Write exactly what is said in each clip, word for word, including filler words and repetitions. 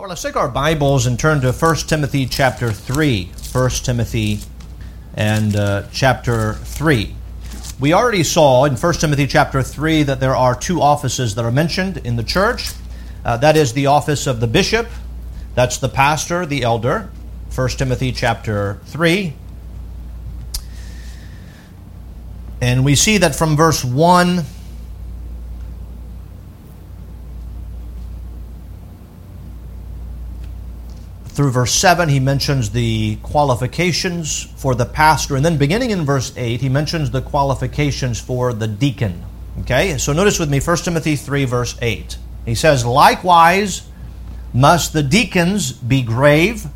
Well, let's take our Bibles and turn to First Timothy chapter three. First Timothy and uh, chapter three. We already saw in First Timothy chapter three that there are two offices that are mentioned in the church. Uh, that is the office of the bishop. That's the pastor, the elder. First Timothy chapter three. And we see that from verse one through verse seven, he mentions the qualifications for the pastor. And then beginning in verse eight, he mentions the qualifications for the deacon. Okay, so notice with me First Timothy three, verse eight. He says, "Likewise must the deacons be grave,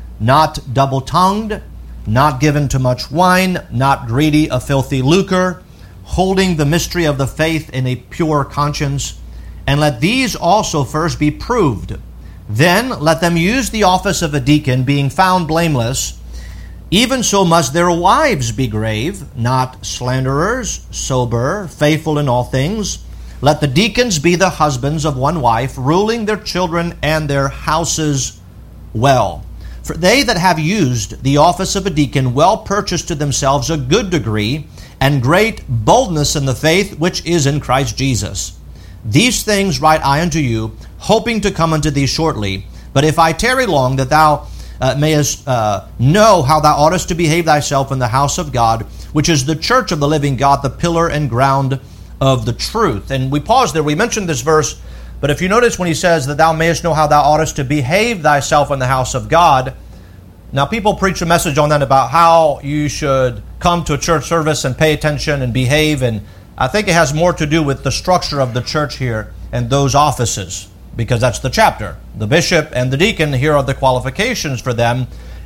not double-tongued, not given to much wine, not greedy of filthy lucre, holding the mystery of the faith in a pure conscience. And let these also first be proved. Then let them use the office of a deacon, being found blameless. Even so must their wives be grave, not slanderers, sober, faithful in all things. Let the deacons be the husbands of one wife, ruling their children and their houses well. For they that have used the office of a deacon well purchased to themselves a good degree and great boldness in the faith which is in Christ Jesus. These things write I unto you, hoping to come unto thee shortly. But if I tarry long, that thou uh, mayest uh, know how thou oughtest to behave thyself in the house of God, which is the church of the living God, the pillar and ground of the truth." And we pause there. We mentioned this verse, but if you notice when he says that thou mayest know how thou oughtest to behave thyself in the house of God, now people preach a message on that about how you should come to a church service and pay attention and behave, and I think it has more to do with the structure of the church here and those offices, because that's the chapter. The bishop and the deacon, here are the qualifications for them.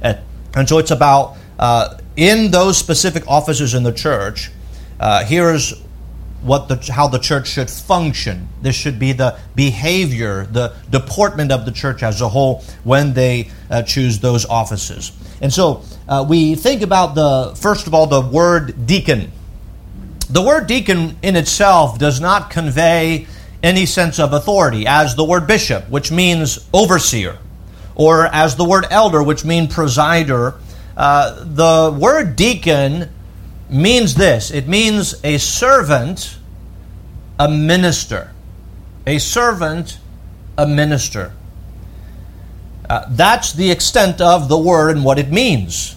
And so it's about, uh, in those specific offices in the church, uh, here's what the how the church should function. This should be the behavior, the deportment of the church as a whole when they uh, choose those offices. And so uh, we think about, the first of all, the word deacon. The word deacon in itself does not convey any sense of authority, as the word bishop, which means overseer, or as the word elder, which means presider. Uh, the word deacon means this. It means a servant, a minister. A servant, a minister. Uh, that's the extent of the word and what it means.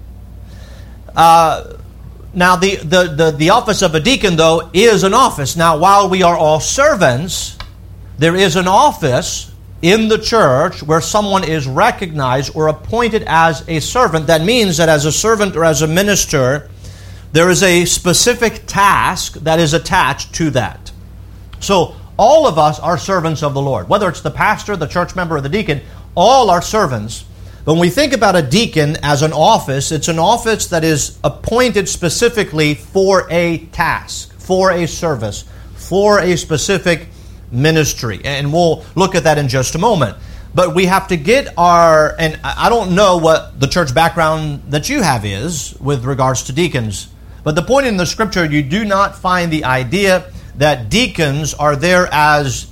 Uh, Now, the, the, the, the office of a deacon, though, is an office. Now, while we are all servants, there is an office in the church where someone is recognized or appointed as a servant. That means that as a servant or as a minister, there is a specific task that is attached to that. So, all of us are servants of the Lord. Whether it's the pastor, the church member, or the deacon, all are servants. When we think about a deacon as an office, it's an office that is appointed specifically for a task, for a service, for a specific ministry. And we'll look at that in just a moment. But we have to get our, and I don't know what the church background that you have is with regards to deacons, but the point in the scripture, you do not find the idea that deacons are there as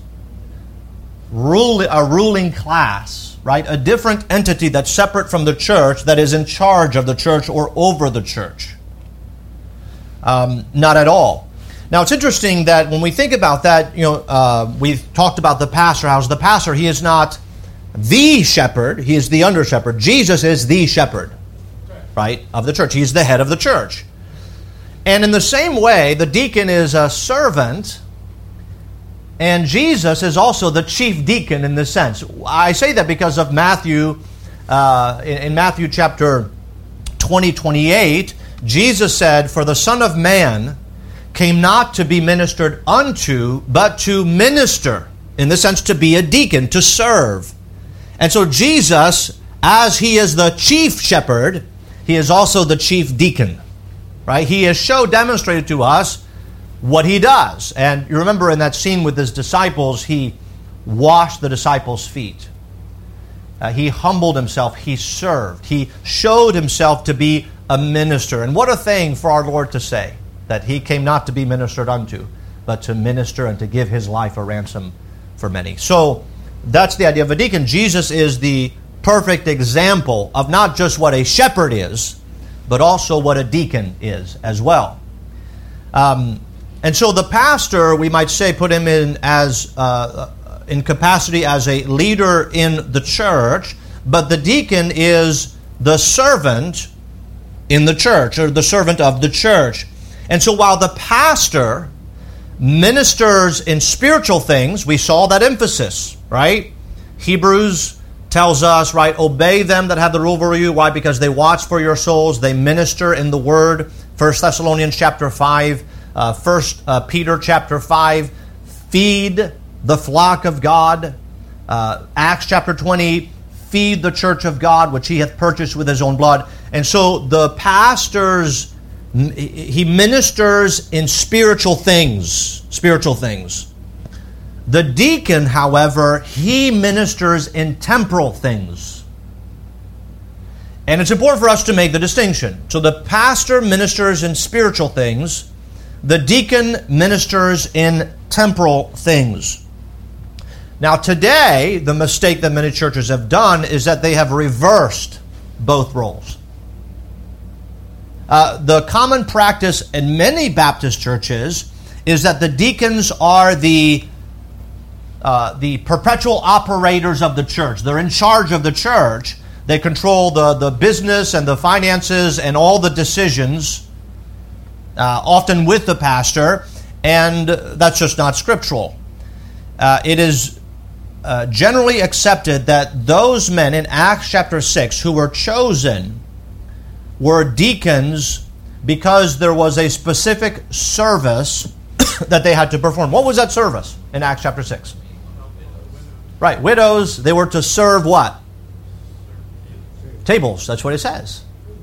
rule, a ruling class. Right? A different entity that's separate from the church, that is in charge of the church or over the church. Um, not at all. Now, it's interesting that when we think about that, you know, uh, we've talked about the pastor. How's the pastor? He is not the shepherd. He is the under shepherd. Jesus is the shepherd, right, of the church. He is the head of the church. And in the same way, the deacon is a servant. And Jesus is also the chief deacon in this sense. I say that because of Matthew, uh, in, in Matthew chapter twenty, twenty-eight, Jesus said, "For the Son of Man came not to be ministered unto, but to minister." In this sense, to be a deacon, to serve. And so Jesus, as He is the chief shepherd, He is also the chief deacon. Right? He has so demonstrated to us what He does. And you remember in that scene with His disciples, He washed the disciples' feet. Uh, he humbled Himself. He served. He showed Himself to be a minister. And what a thing for our Lord to say, that He came not to be ministered unto, but to minister and to give His life a ransom for many. So that's the idea of a deacon. Jesus is the perfect example of not just what a shepherd is, but also what a deacon is as well. Um, and so the pastor, we might say, put him in as uh, in capacity as a leader in the church, but the deacon is the servant in the church, or the servant of the church. And so while the pastor ministers in spiritual things, we saw that emphasis, right? Hebrews tells us, right, obey them that have the rule over you. Why? Because they watch for your souls. They minister in the word. First Thessalonians chapter five, uh, First uh, Peter chapter five, feed the flock of God. Uh, Acts chapter twenty, feed the church of God, which he hath purchased with his own blood. And so the pastors, he ministers in spiritual things, spiritual things. The deacon, however, he ministers in temporal things. And it's important for us to make the distinction. So the pastor ministers in spiritual things. The deacon ministers in temporal things. Now today, the mistake that many churches have done is that they have reversed both roles. Uh, the common practice in many Baptist churches is that the deacons are the uh, the perpetual operators of the church. They're in charge of the church. They control the, the business and the finances and all the decisions, uh, often with the pastor, and that's just not scriptural. Uh, it is uh, generally accepted that those men in Acts chapter six who were chosen were deacons because there was a specific service that they had to perform. What was that service in Acts chapter six? Right, widows, they were to serve what? Tables, that's what it says.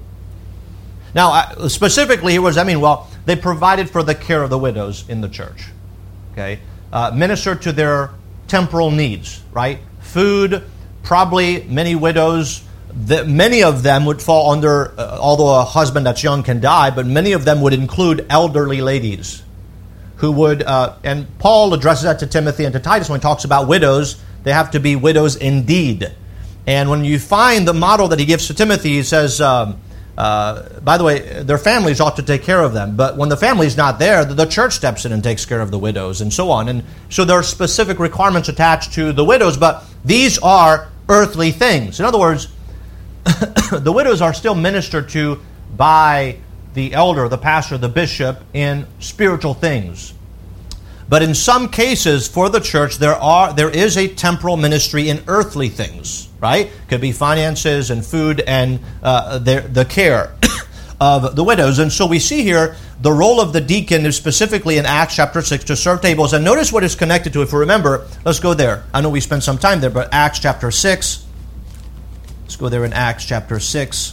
Now, specifically, what does that mean? Well, they provided for the care of the widows in the church. Okay, uh, ministered to their temporal needs, right? Food, probably many widows, the, many of them would fall under, uh, although a husband that's young can die, but many of them would include elderly ladies who would, uh, and Paul addresses that to Timothy and to Titus when he talks about widows. They have to be widows indeed. And when you find the model that he gives to Timothy, he says, um, uh, by the way, their families ought to take care of them. But when the family's not there, the church steps in and takes care of the widows and so on. And so there are specific requirements attached to the widows, but these are earthly things. In other words, the widows are still ministered to by the elder, the pastor, the bishop in spiritual things. But in some cases, for the church, there are there is a temporal ministry in earthly things, right? Could be finances and food and uh, the, the care of the widows. And so we see here the role of the deacon is specifically in Acts chapter six to serve tables. And notice what is connected to it. If you remember, let's go there. I know we spent some time there, but Acts chapter six. Let's go there in Acts chapter six.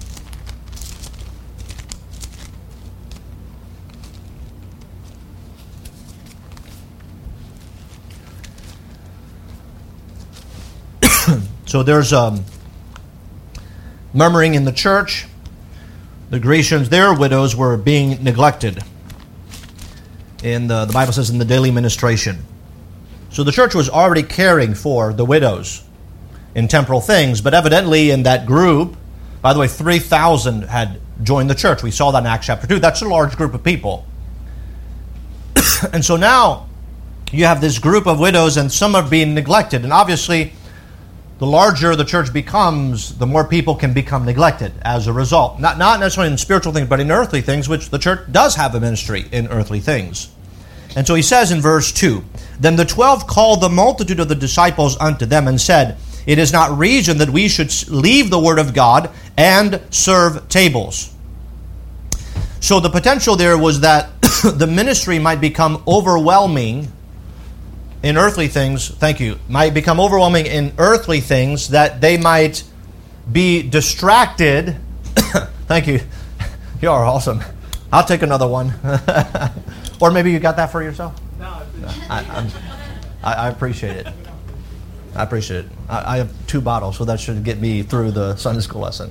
So there's um, murmuring in the church. The Grecians, their widows were being neglected. In the, the Bible says in the daily ministration. So the church was already caring for the widows in temporal things, but evidently in that group, by the way, three thousand had joined the church. We saw that in Acts chapter two. That's a large group of people. And so now you have this group of widows and some are being neglected. And obviously, the larger the church becomes, the more people can become neglected as a result. Not, not necessarily in spiritual things, but in earthly things, which the church does have a ministry in earthly things. And so he says in verse two, Then the twelve called the multitude of the disciples unto them and said, It is not reason that we should leave the word of God and serve tables. So the potential there was that the ministry might become overwhelming in earthly things, thank you, might become overwhelming in earthly things, that they might be distracted. Thank you. You are awesome. I'll take another one. Or maybe you got that for yourself? No. I, I'm, I, I appreciate it. I appreciate it. I, I have two bottles, so that should get me through the Sunday school lesson.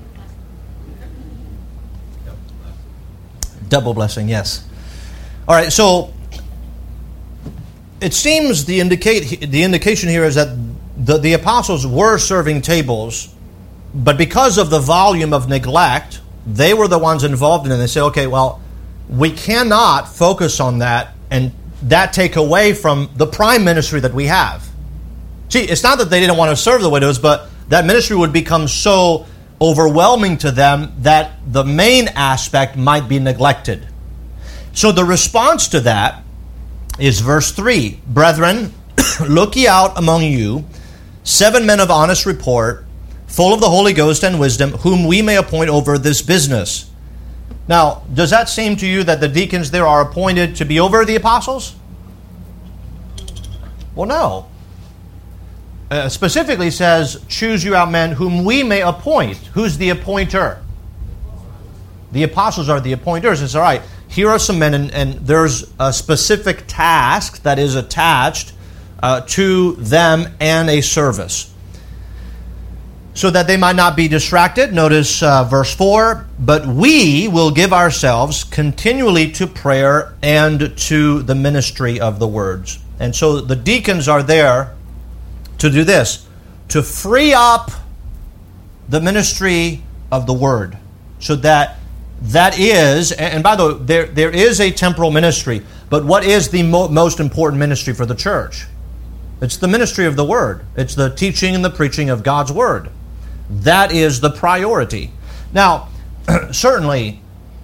Double blessing, yes. All right, so it seems the indicate the indication here is that the, the apostles were serving tables, but because of the volume of neglect, they were the ones involved in it. They said, okay, well, we cannot focus on that and that take away from the prime ministry that we have. See, it's not that they didn't want to serve the widows, but that ministry would become so overwhelming to them that the main aspect might be neglected. So the response to that is verse three. Brethren, look ye out among you seven men of honest report, full of the Holy Ghost and wisdom, whom we may appoint over this business. Now, does that seem to you that the deacons there are appointed to be over the apostles? Well, no. Uh, specifically says, choose you out men whom we may appoint. Who's the appointer? The apostles are the appointers. It's all right. Here are some men, and, and there's a specific task that is attached uh, to them and a service, so that they might not be distracted. Notice uh, verse four, but we will give ourselves continually to prayer and to the ministry of the words. And so the deacons are there to do this, to free up the ministry of the word, so that that is, and by the way, there, there is a temporal ministry, but what is the mo- most important ministry for the church? It's the ministry of the word. It's the teaching and the preaching of God's word. That is the priority. Now, certainly,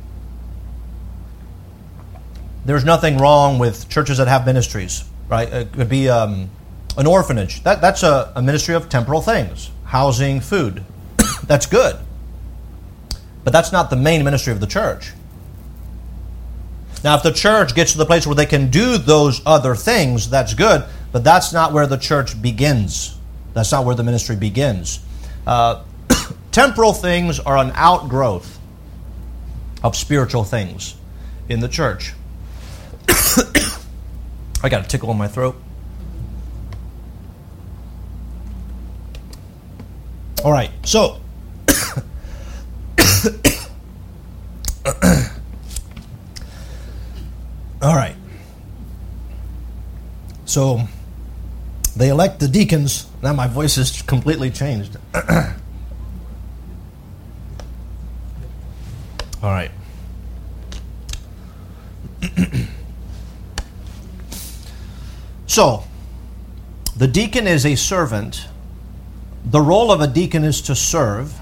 there's nothing wrong with churches that have ministries, right? It could be um, an orphanage. That, that's a, a ministry of temporal things. Housing, food. That's good. But that's not the main ministry of the church. Now, if the church gets to the place where they can do those other things, that's good. But that's not where the church begins. That's not where the ministry begins. Uh, temporal things are an outgrowth of spiritual things in the church. I got a tickle in my throat. All right, so all right. So they elect the deacons. Now my voice has completely changed. All right. So, the deacon is a servant. The role of a deacon is to serve.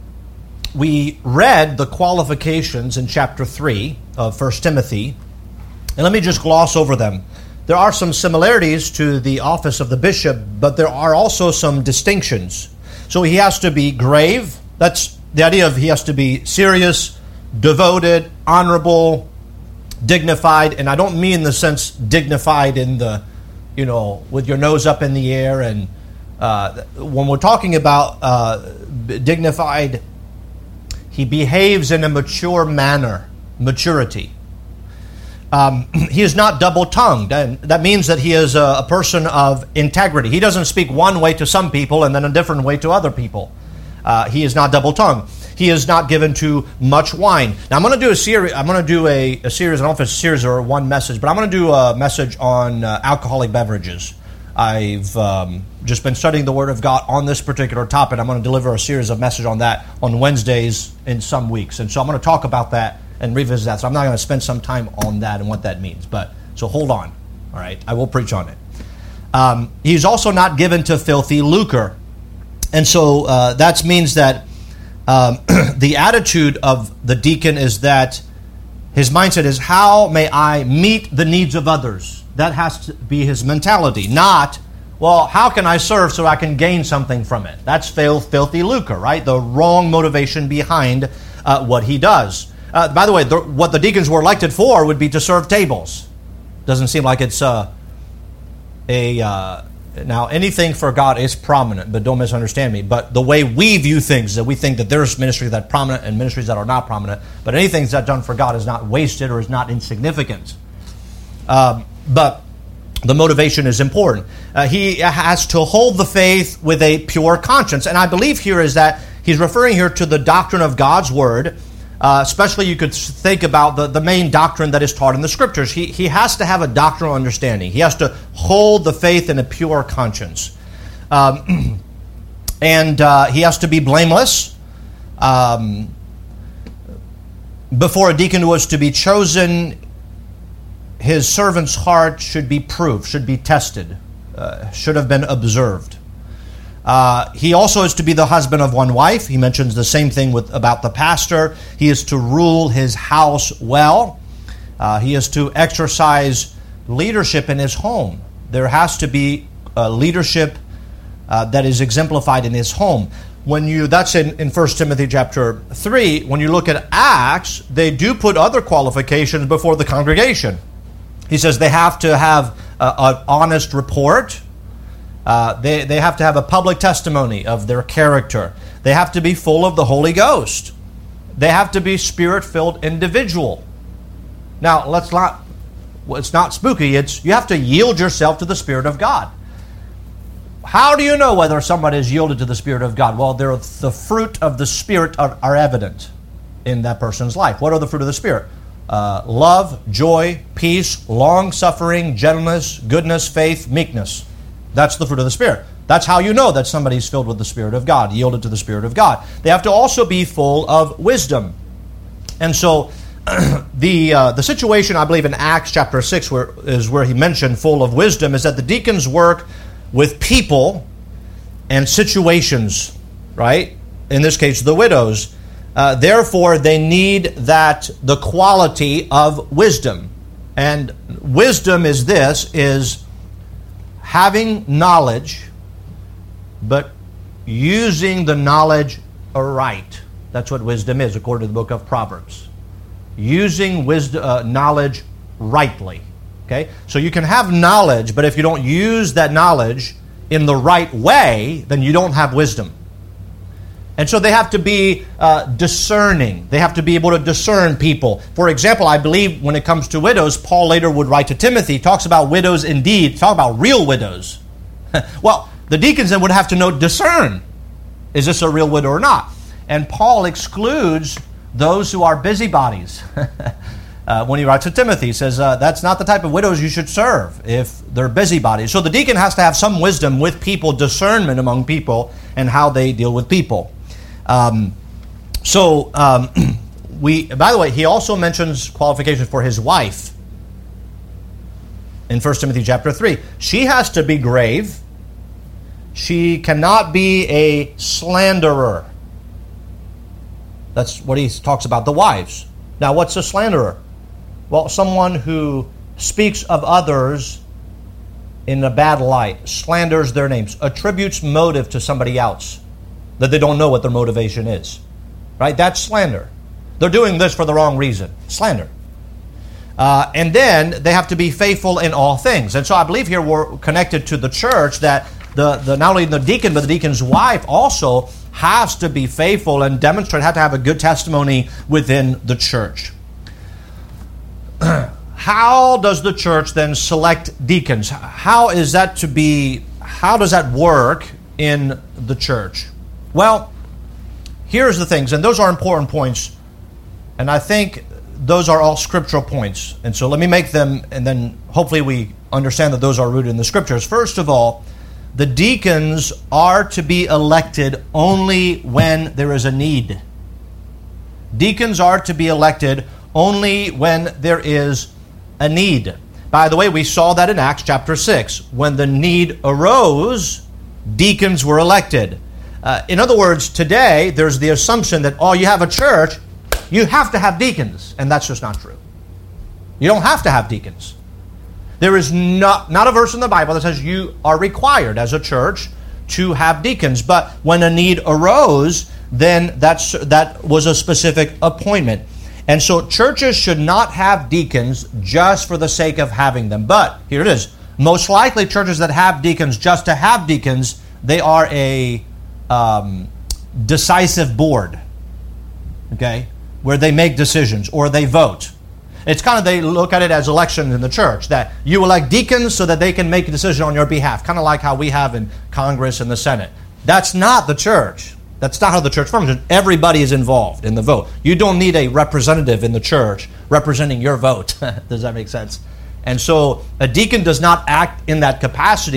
We read the qualifications in chapter three of First Timothy. And let me just gloss over them. There are some similarities to the office of the bishop, but there are also some distinctions. So he has to be grave. That's the idea of he has to be serious, devoted, honorable, dignified. And I don't mean in the sense dignified in the, you know, with your nose up in the air. And uh, when we're talking about uh, dignified, he behaves in a mature manner, maturity. Um, he is not double-tongued, and that means that he is a, a person of integrity. He doesn't speak one way to some people and then a different way to other people. Uh, he is not double-tongued. He is not given to much wine. Now, I'm going to do a series. I'm going to do a, a series. I don't know if it's a series or one message, but I'm going to do a message on uh, alcoholic beverages. I've um, just been studying the Word of God on this particular topic. I'm going to deliver a series of messages on that on Wednesdays in some weeks, and so I'm going to talk about that and revisit that. So I'm not going to spend some time on that and what that means. But so hold on. All right, I will preach on it. Um, he's also not given to filthy lucre, and so uh, that means that um, the attitude of the deacon is that his mindset is, how may I meet the needs of others? That has to be his mentality, not, well, how can I serve so I can gain something from it? That's filthy lucre, right? The wrong motivation behind uh, what he does. Uh, by the way, the, what the deacons were elected for would be to serve tables. Doesn't seem like it's uh, a... Uh, now, anything for God is prominent, but don't misunderstand me. But the way we view things is that we think that there's ministries that are prominent and ministries that are not prominent. But anything that's done for God is not wasted or is not insignificant. Um, but the motivation is important. Uh, he has to hold the faith with a pure conscience. And I believe here is that he's referring here to the doctrine of God's Word. Uh, especially you could think about the, the main doctrine that is taught in the Scriptures. He, he has to have a doctrinal understanding. He has to hold the faith in a pure conscience. Um, and uh, he has to be blameless. Um, before a deacon was to be chosen, his servant's heart should be proved, should be tested, uh, should have been observed. Uh, he also is to be the husband of one wife. He mentions the same thing with about the pastor. He is to rule his house well. Uh, he is to exercise leadership in his home. There has to be uh, leadership uh, that is exemplified in his home. When you that's in, in First Timothy chapter three. When you look at Acts, they do put other qualifications before the congregation. He says they have to have uh, an honest report. Uh, they, they have to have a public testimony of their character. They have to be full of the Holy Ghost. They have to be spirit-filled individual. Now, let's not, well, it's not spooky. It's you have to yield yourself to the Spirit of God. How do you know whether somebody is yielded to the Spirit of God? Well, there, the fruit of the Spirit are, are evident in that person's life. What are the fruit of the Spirit? Uh, love, joy, peace, long-suffering, gentleness, goodness, faith, meekness. That's the fruit of the Spirit. That's how you know that somebody's filled with the Spirit of God, yielded to the Spirit of God. They have to also be full of wisdom. And so the uh, the situation, I believe, in Acts chapter six where, is where he mentioned full of wisdom, is that the deacons work with people and situations, right? In this case, the widows. Uh, therefore, they need that the quality of wisdom. And wisdom is this, is having knowledge, but using the knowledge aright. That's what wisdom is, according to the book of Proverbs. Using wisdom, uh, knowledge rightly. Okay? So you can have knowledge, but if you don't use that knowledge in the right way, then you don't have wisdom. And so they have to be uh, discerning. They have to be able to discern people. For example, I believe when it comes to widows, Paul later would write to Timothy, talks about widows indeed, talk about real widows. Well, the deacons then would have to know, discern, is this a real widow or not? And Paul excludes those who are busybodies. uh, when he writes to Timothy, he says, uh, that's not the type of widows you should serve if they're busybodies. So the deacon has to have some wisdom with people, discernment among people, and how they deal with people. Um, so, um, we, by the way, he also mentions qualifications for his wife in First Timothy chapter three. She has to be grave. She cannot be a slanderer. That's what he talks about, the wives. Now, what's a slanderer? Well, someone who speaks of others in a bad light, slanders their names, attributes motive to somebody else, that they don't know what their motivation is. Right? That's slander. They're doing this for the wrong reason. Slander. Uh, and then they have to be faithful in all things. And so I believe here we're connected to the church that the, the not only the deacon, but the deacon's wife also has to be faithful and demonstrate, have to have a good testimony within the church. How does the church then select deacons? How is that to be, how does that work in the church? Well, here's the things, and those are important points, and I think those are all scriptural points. And so let me make them, and then hopefully we understand that those are rooted in the scriptures. First of all, the deacons are to be elected only when there is a need. Deacons are to be elected only when there is a need. By the way, we saw that in Acts chapter six. When the need arose, deacons were elected. Uh, in other words, today, there's the assumption that, oh, you have a church, you have to have deacons. And that's just not true. You don't have to have deacons. There is not, not a verse in the Bible that says you are required as a church to have deacons. But when a need arose, then that's, that was a specific appointment. And so churches should not have deacons just for the sake of having them. But here it is. Most likely churches that have deacons just to have deacons, they are a um, decisive board, okay, where they make decisions or they vote. It's kind of, they look at it as election in the church, that you elect deacons so that they can make a decision on your behalf, kind of like how we have in Congress and the Senate. That's not the church. That's not how the church functions. Everybody is involved in the vote. You don't need a representative in the church representing your vote. Does that make sense? And so a deacon does not act in that capacity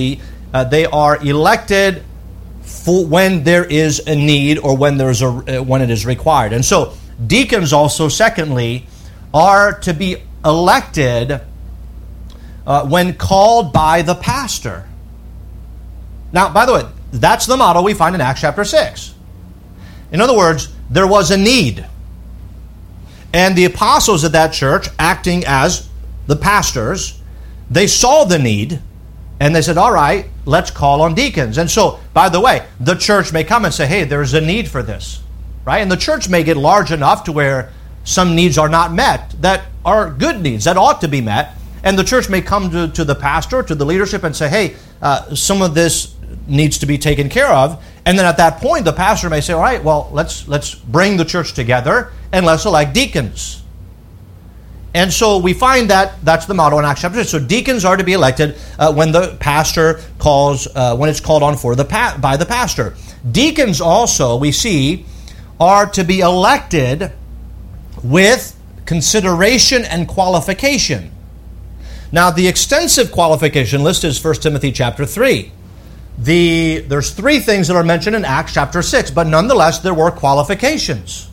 uh, they are elected for when there is a need or when there's a uh, when it is required. And so deacons also, secondly, are to be elected uh, when called by the pastor. Now, by the way, that's the model we find in Acts chapter six. In other words, there was a need. And the apostles of that church, acting as the pastors, they saw the need, and they said, all right, let's call on deacons. And so, by the way, the church may come and say, hey, there's a need for this, right? And the church may get large enough to where some needs are not met that are good needs, that ought to be met. And the church may come to, to the pastor, to the leadership, and say, hey, uh, some of this needs to be taken care of. And then at that point, the pastor may say, all right, well, let's let's bring the church together and let's elect deacons. And so we find that that's the model in Acts chapter six. So deacons are to be elected uh, when the pastor calls, uh, when it's called on for the pa- by the pastor. Deacons also, we see, are to be elected with consideration and qualification. Now, the extensive qualification list is First Timothy chapter three. The, there's three things that are mentioned in Acts chapter six, but nonetheless, there were qualifications.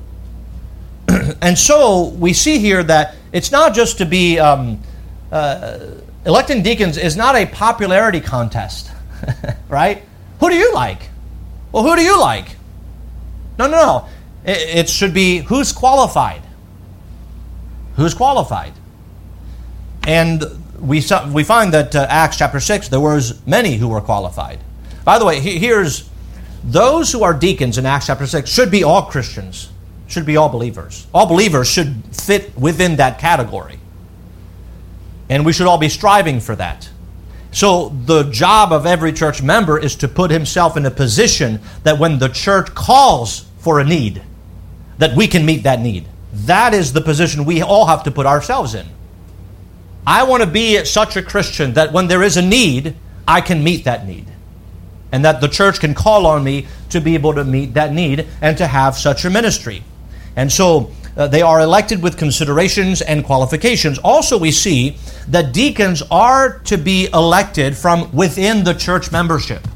And so we see here that it's not just to be, um, uh, electing deacons is not a popularity contest, right? Who do you like? Well, who do you like? No, no, no. It, it should be who's qualified. Who's qualified? And we we find that uh, Acts chapter six, there was many who were qualified. By the way, here's those who are deacons in Acts chapter six should be all Christians, should be all believers. All believers should fit within that category. And we should all be striving for that. So the job of every church member is to put himself in a position that when the church calls for a need, that we can meet that need. That is the position we all have to put ourselves in. I want to be such a Christian that when there is a need, I can meet that need. And that the church can call on me to be able to meet that need and to have such a ministry. And so uh, they are elected with considerations and qualifications. Also, we see that deacons are to be elected from within the church membership.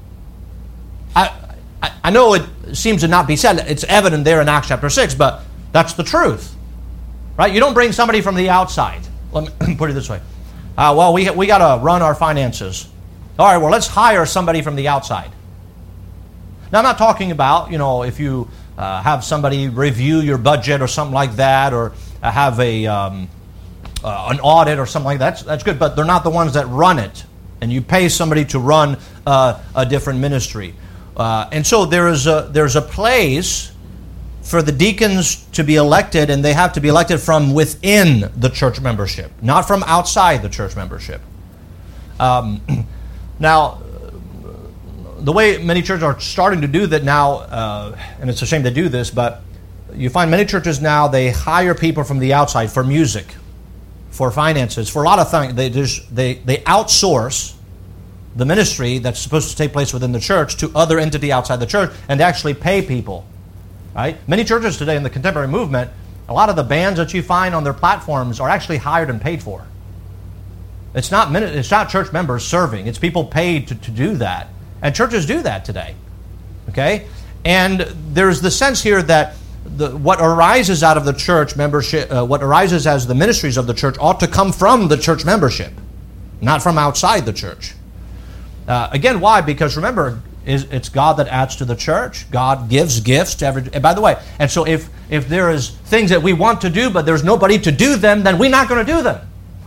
I, I, I know it seems to not be said. It's evident there in Acts chapter six, but that's the truth. Right? You don't bring somebody from the outside. Let me put it this way. Uh, well, we, we got to run our finances. All right, well, let's hire somebody from the outside. Now, I'm not talking about, you know, if you uh, have somebody review your budget or something like that, or uh, have a um, uh, an audit or something like that. That's, that's good, but they're not the ones that run it. And you pay somebody to run uh, a different ministry. Uh, and so there is a, there's a place for the deacons to be elected, and they have to be elected from within the church membership, not from outside the church membership. Um, now, the way many churches are starting to do that now, uh, and it's a shame to do this, but you find many churches now, they hire people from the outside for music, for finances, for a lot of things. They just, they they outsource the ministry that's supposed to take place within the church to other entity outside the church, and they actually pay people. Right? Many churches today in the contemporary movement, a lot of the bands that you find on their platforms are actually hired and paid for. It's not it's not church members serving. It's people paid to, to do that. And churches do that today. Okay? And there's the sense here that the, what arises out of the church membership, uh, what arises as the ministries of the church ought to come from the church membership, not from outside the church. Uh, again, why? Because remember, Is it's God that adds to the church. God gives gifts to every... And by the way, and so if, if there is things that we want to do, but there's nobody to do them, then we're not going to do them.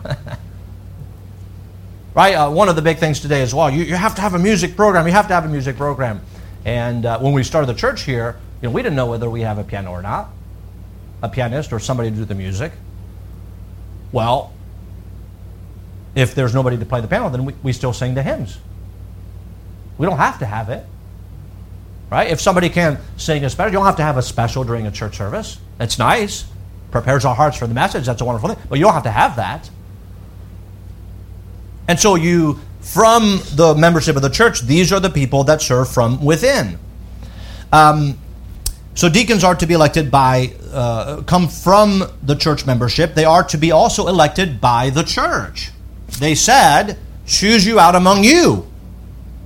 Right? Uh, one of the big things today is, well, you, you have to have a music program. You have to have a music program. And uh, when we started the church here, you know, we didn't know whether we have a piano or not, a pianist or somebody to do the music. Well, if there's nobody to play the piano, then we, we still sing the hymns. We don't have to have it, right? If somebody can sing a special, you don't have to have a special during a church service. It's nice, prepares our hearts for the message. That's a wonderful thing, but you don't have to have that. And so you, from the membership of the church, these are the people that serve from within. Um, so deacons are to be elected by, uh, come from the church membership. They are to be also elected by the church. They said, choose you out among you.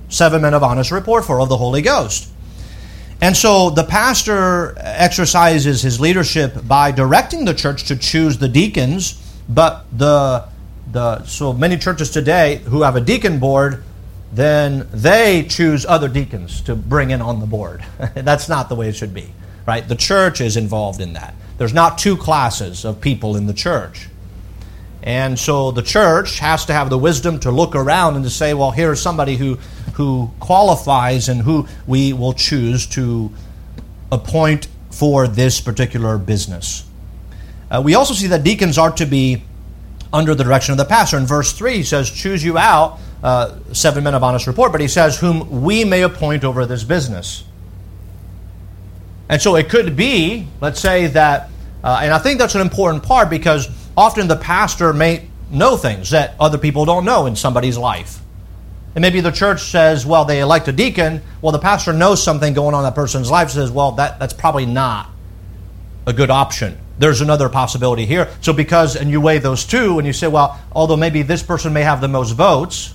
seven men of honest report, full of the Holy Ghost. And so the pastor exercises his leadership by directing the church to choose the deacons, but the the so many churches today who have a deacon board, then they choose other deacons to bring in on the board. That's not the way it should be, right? The church is involved in that. There's not two classes of people in the church. And so the church has to have the wisdom to look around and to say, well, here's somebody who, who qualifies and who we will choose to appoint for this particular business. Uh, we also see that deacons are to be under the direction of the pastor. In verse three, he says, choose you out, uh, seven men of honest report, but he says, whom we may appoint over this business. And so it could be, let's say that, uh, and I think that's an important part because often the pastor may know things that other people don't know in somebody's life. And maybe the church says, well, they elect a deacon. Well, the pastor knows something going on in that person's life, says, well, that, that's probably not a good option. There's another possibility here. So because, and you weigh those two, and you say, well, although maybe this person may have the most votes,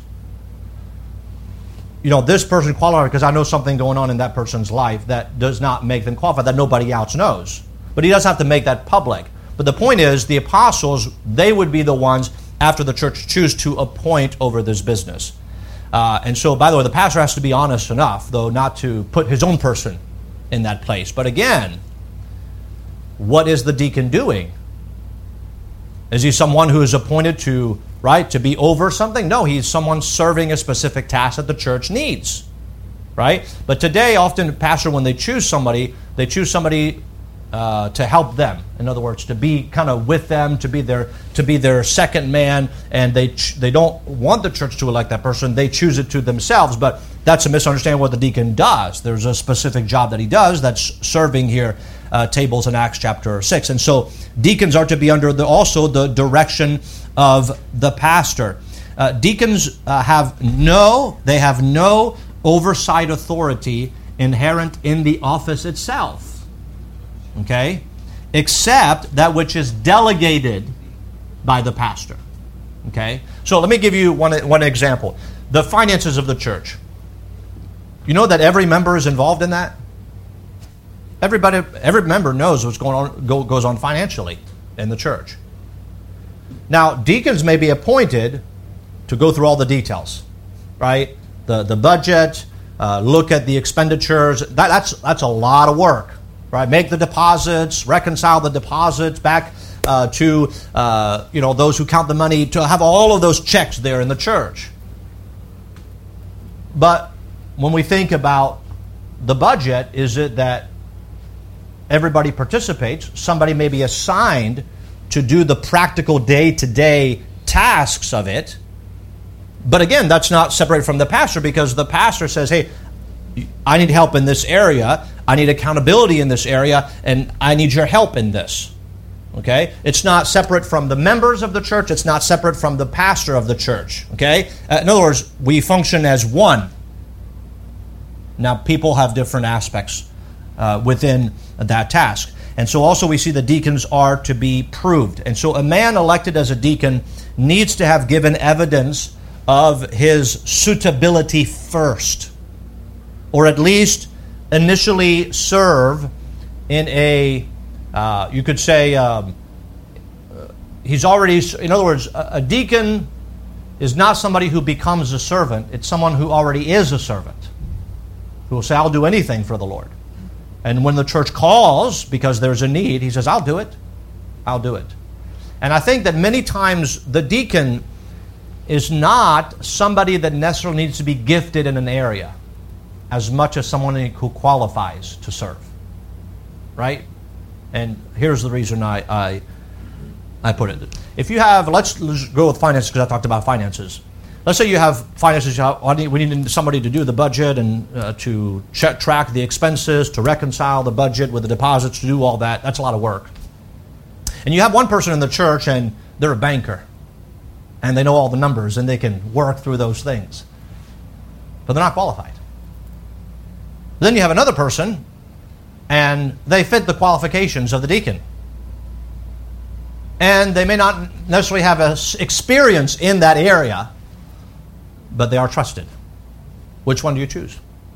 you know, this person qualified because I know something going on in that person's life that does not make them qualified, that nobody else knows. But he does have to make that public. But the point is, the apostles, they would be the ones, after the church, choose to appoint over this business. Uh, and so, by the way, the pastor has to be honest enough, though, not to put his own person in that place. But again, what is the deacon doing? Is he someone who is appointed to, right, to be over something? No, he's someone serving a specific task that the church needs, right? But today, often, pastor, when they choose somebody, they choose somebody uh, to help them. In other words, to be kind of with them, to be their to be their second man, and they ch- they don't want the church to elect that person. They choose it to themselves, but that's a misunderstanding of what the deacon does. There's a specific job that he does that's serving here. Uh, tables in Acts chapter six. And so deacons are to be under the, also the direction of the pastor. Uh, deacons uh, have no, they have no oversight authority inherent in the office itself. Okay? Except that which is delegated by the pastor. Okay? So let me give you one, one example. The finances of the church. You know that every member is involved in that? Everybody, every member knows what's going on, go, goes on financially in the church. Now, deacons may be appointed to go through all the details, right? The the budget, uh, look at the expenditures. That, that's that's a lot of work, right? Make the deposits, reconcile the deposits back uh, to uh, you know those who count the money. To have all of those checks there in the church. But when we think about the budget, is it that everybody participates? Somebody may be assigned to do the practical day-to-day tasks of it. But again, that's not separate from the pastor, because the pastor says, hey, I need help in this area. I need accountability in this area, and I need your help in this. Okay? It's not separate from the members of the church. It's not separate from the pastor of the church. Okay? Uh, in other words, we function as one. Now, people have different aspects Uh, within that task. And so also we see the deacons are to be proved. And so a man elected as a deacon needs to have given evidence of his suitability first, or at least initially serve in a, uh, you could say, um, he's already, in other words, a, a deacon is not somebody who becomes a servant. It's someone who already is a servant, who will say, I'll do anything for the Lord. And when the church calls, because there's a need, he says, I'll do it. I'll do it. And I think that many times the deacon is not somebody that necessarily needs to be gifted in an area as much as someone who qualifies to serve. Right? And here's the reason I I, I put it. If you have, let's, let's go with finances, because I talked about finances. Let's say you have finances, we need somebody to do the budget and uh, to check, track the expenses, to reconcile the budget with the deposits, to do all that. That's a lot of work. And you have one person in the church, and they're a banker, and they know all the numbers, and they can work through those things. But they're not qualified. Then you have another person, and they fit the qualifications of the deacon. And they may not necessarily have a experience in that area, but they are trusted. Which one do you choose?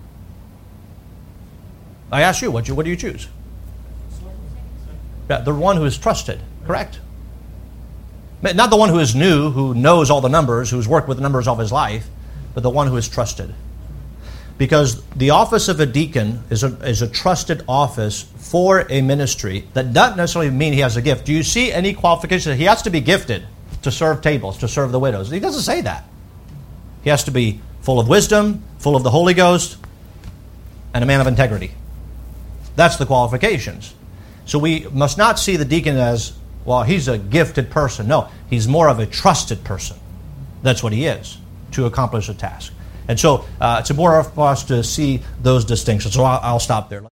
I ask you, what, you, what do you choose? Yeah, the one who is trusted, correct? Not the one who is new, who knows all the numbers, who's worked with the numbers all his life, but the one who is trusted. Because the office of a deacon is a, is a trusted office for a ministry that doesn't necessarily mean he has a gift. Do you see any qualification? He has to be gifted to serve tables, to serve the widows. He doesn't say that. He has to be full of wisdom, full of the Holy Ghost, and a man of integrity. That's the qualifications. So we must not see the deacon as, well, he's a gifted person. No, he's more of a trusted person. That's what he is, to accomplish a task. And so uh, it's more for us to see those distinctions. So I'll, I'll stop there.